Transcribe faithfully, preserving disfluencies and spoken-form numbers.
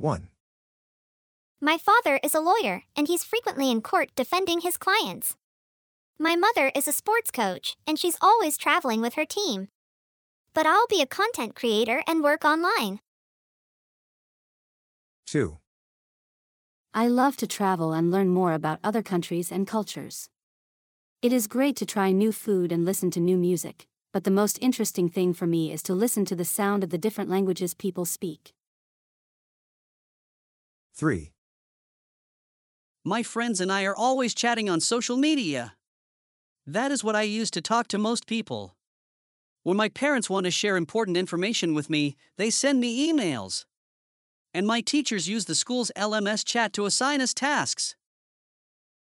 one. My father is a lawyer, and he's frequently in court defending his clients. My mother is a sports coach, and she's always traveling with her team. But I'll be a content creator and work online. two. I love to travel and learn more about other countries and cultures. It is great to try new food and listen to new music, but the most interesting thing for me is to listen to the sound of the different languages people speak. three. My friends and I are always chatting on social media. That is what I use to talk to most people. When my parents want to share important information with me, they send me emails. And my teachers use the school's L M S chat to assign us tasks.